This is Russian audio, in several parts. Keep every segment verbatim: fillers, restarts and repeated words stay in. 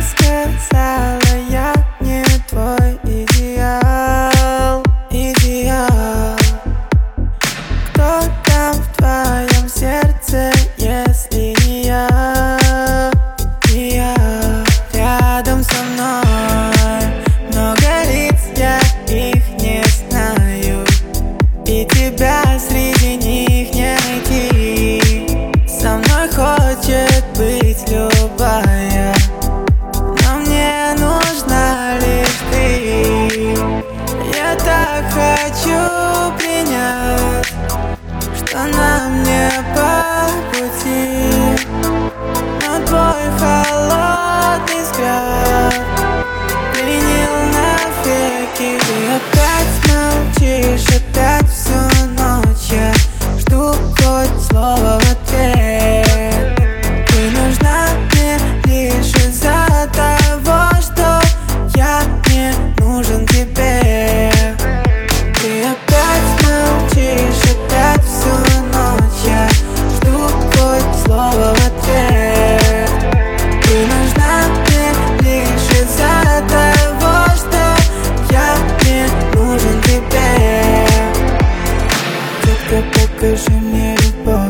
сказала, я не твой идеал, идеал. Кто там в твоем сердце, если не я, не я? Рядом со мной много лиц, я их не знаю, и тебя среди них не найти. Со мной хочет быть любая, но мне нужна лишь ты. Я так хочу принять, что нам не по пути, но твой холодный взгляд пленил навеки. Ты опять молчишь, опять всю ночь я жду хоть слово в ответ. Ты нужна мне лишь из-за того, что я не нужен тебе. Ты опять молчишь, опять всю ночь я жду хоть слово в ответ. Ты нужна мне лишь из-за того, что я не нужен тебе. Детка, покажи мне любовь,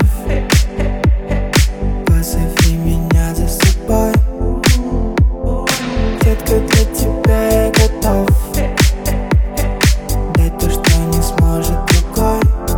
позови меня за собой. Детка, для тебя я готов дать то, что не сможет другой.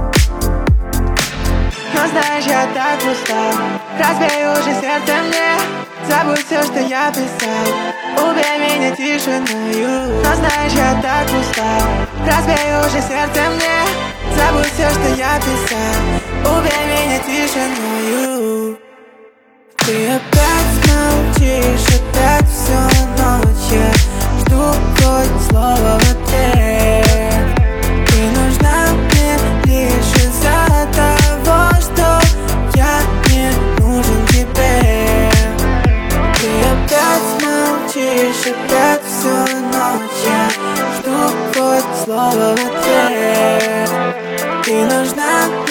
Но знаешь, я так устал, разбей уже сердце мне. Забудь все, что я писал, убей меня тишиною. Но знаешь, я так устал, разбей уже сердце мне. Забудь все, что я писал, убей меня тишиною. Ты опять молчишь, опять всю ночь я жду хоть слово в ответ. Ты нужна мне лишь из-за того, что я не нужен тебе. Ты опять молчишь, опять всю ночь я жду хоть слово в ответ. Ты нужна